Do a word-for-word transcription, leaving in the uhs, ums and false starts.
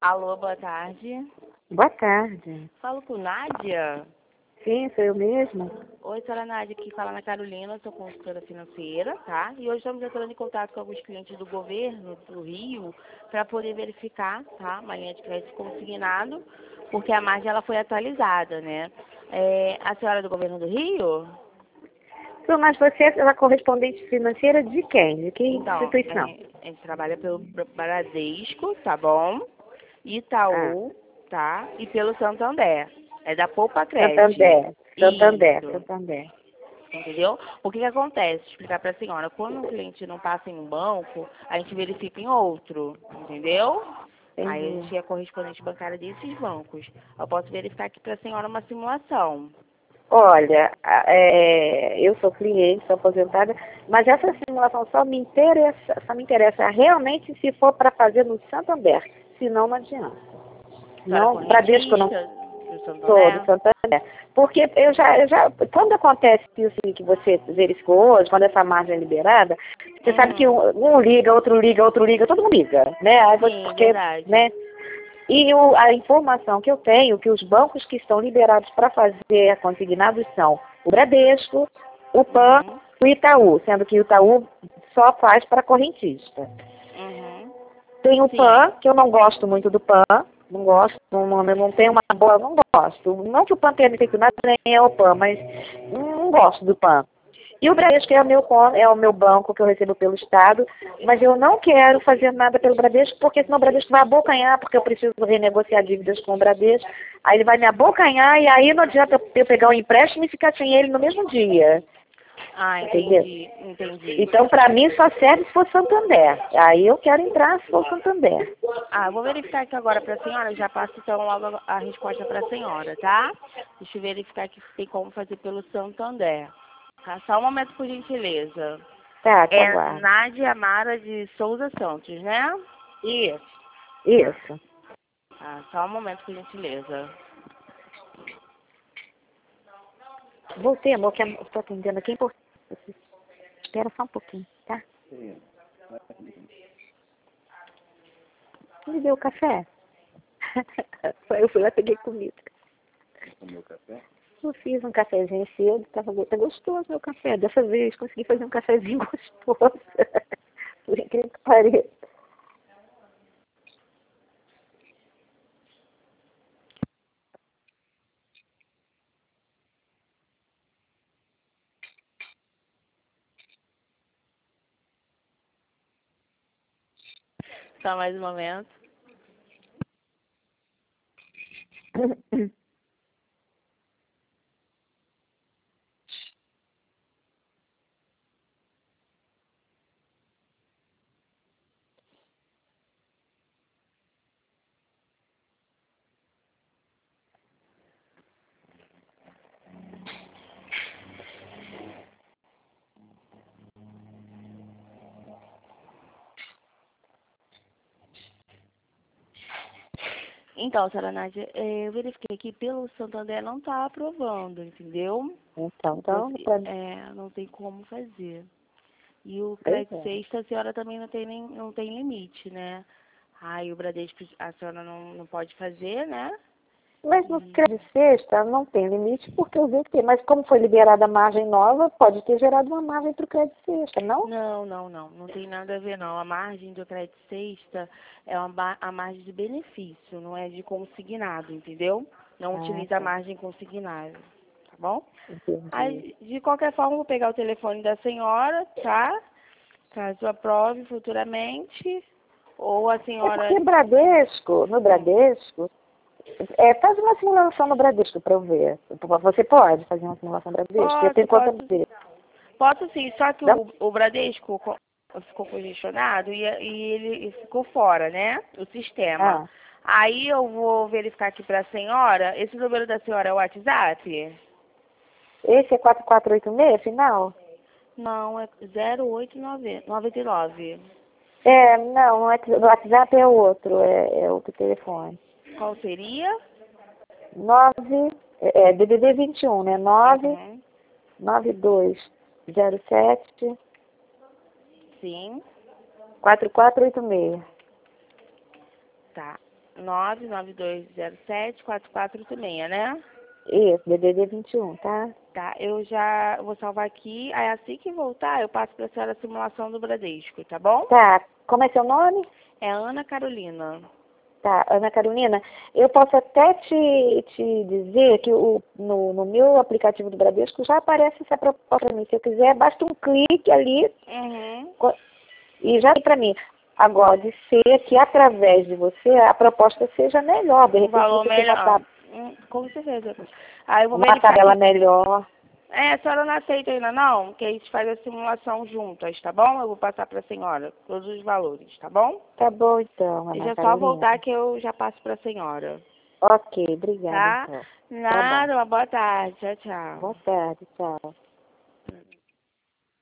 Alô, boa tarde. Boa tarde. Falo com Nádia? Sim, sou eu mesma. Oi, senhora Nádia, aqui fala Ana Carolina, sou consultora financeira, tá? E hoje estamos entrando em contato com alguns clientes do governo do Rio para poder verificar, tá? Uma linha de crédito consignado, porque a margem ela foi atualizada, né? É, a senhora é do governo do Rio? Então, mas você é a correspondente financeira de quem? De que Então, a instituição? gente, a gente trabalha pelo Bradesco, tá bom? Ah, Itaú, tá? E pelo Santander. É da Poupa Crédito. Santander. Santander, Isso. Santander. Entendeu? O que que acontece? Explicar para a senhora. Quando um cliente não passa em um banco, a gente verifica em outro. Entendeu? Aí a Entendi. gente é correspondente bancária desses bancos. Eu posso verificar aqui para a senhora uma simulação. Olha, a- é, eu sou cliente, sou aposentada, mas essa simulação só me interessa, só me interessa realmente se for para fazer no Santander. Senão não adianta. A senhora é Não, Bradesco não. correntista do Sou do Santander? Santander. Porque eu já, eu já, quando acontece isso que você verificou hoje, quando essa margem é liberada, você sabe que Uhum. um, um liga, outro liga, outro liga, todo mundo liga, né? Aí você, Sim, porque, verdade. né? E o, a informação que eu tenho, que os bancos que estão liberados para fazer consignados são o Bradesco, o PAN Uhum. e o Itaú, sendo que o Itaú só faz para correntista. Uhum. Tem o Sim. PAN, que eu não gosto muito do PAN, não gosto, não, não, não tenho uma boa, não gosto. Não que o PAN tenha defeito nada, nem é o PAN, mas não gosto do PAN. E o Bradesco é o meu con- é o meu banco que eu recebo pelo Estado, mas eu não quero fazer nada pelo Bradesco, porque senão o Bradesco vai abocanhar, porque eu preciso renegociar dívidas com o Bradesco. Aí ele vai me abocanhar e aí não adianta eu pegar o empréstimo e ficar sem ele no mesmo dia. Ah, Entendeu? entendi, entendi. Então, para mim, só serve se for Santander. Aí eu quero entrar se for Santander. Ah, vou verificar aqui agora para a senhora, já passo então logo a resposta para a senhora, tá? Deixa eu verificar aqui se tem como fazer pelo Santander. Tá? Só um momento, por gentileza. Tá, te É aguardo. Nádia Amara de Souza Santos, né? Isso. Tá. Isso. Tá, só um momento, por gentileza. Voltei, amor, que eu estou atendendo aqui. Espera só um pouquinho, tá? Me deu o café? Eu fui lá, peguei comida. Tomou café? Eu fiz um cafezinho cedo, tava, tá gostoso meu café. Dessa vez consegui fazer um cafezinho gostoso. Por incrível que pareça. Só mais um momento. Então, senhora Nádia, eh, eu verifiquei que pelo Santander não está aprovando, entendeu? Então, Não, então, consegui, pra... é, não tem como fazer. E o pois crédito é. sexta, a senhora também não tem, nem, não tem limite, né? Aí o Bradesco, a senhora não, não pode fazer, né? Mas no E, crédito sexta não tem limite porque eu vi que, mas como foi liberada a margem nova, pode ter gerado uma margem para o crédito sexta, não? não, não, não. Não tem nada a ver, não. A margem do crédito sexta é uma, ba- a margem de benefício, não é de consignado, entendeu? Não Ah, utiliza a tá. margem consignada, tá bom? Entendi. Aí, de qualquer forma, eu vou pegar o telefone da senhora, tá? Caso aprove futuramente. Ou a É senhora. porque Bradesco, no Hum, Bradesco, é, faz uma simulação no Bradesco para eu ver. Você pode fazer uma simulação no Bradesco? Eu posso, tenho conta posso. dele. Posso sim, só que Dá- o, o Bradesco co- ficou congestionado e, e ele ficou fora, né? O sistema. Ah, Aí eu vou verificar aqui para a senhora. Esse número da senhora é o WhatsApp? esse é quatro quatro oito seis, final? Não, é zero oito nove nove. É, não, o Whats- o WhatsApp é outro, é, é outro telefone. Qual seria? nove, é, é D D D vinte e um, né? nove Uhum. nove dois zero sete Sim, quatro quatro oito seis. tá. nove nove dois zero sete quatro quatro oito seis, né? Isso, D D D vinte e um, tá? Tá, eu já vou salvar aqui. Aí assim que voltar, eu passo pra senhora a simulação do Bradesco, tá bom? Tá, como é seu nome? É Ana Carolina. Tá, Ana Carolina, eu posso até te, te dizer que o, no, no meu aplicativo do Bradesco já aparece essa proposta para mim. Se eu quiser, basta um clique ali Uhum. e já vem para mim. Agora, de ser que através de você a proposta seja melhor, de Um repente valor você tem uma, melhor. tab Hum, com certeza. Aí eu vou uma verificar tabela aqui. melhor. É, a senhora não aceita ainda não? Que a gente faz a simulação juntas, tá bom? Eu vou passar pra senhora todos os valores, tá bom? Tá bom então, Deixa Ana eu só Carolina. voltar que eu já passo pra senhora. Ok, obrigada Tá? então. Tá bom. Nada, uma boa tarde. Tchau, tchau. Boa tarde, tchau.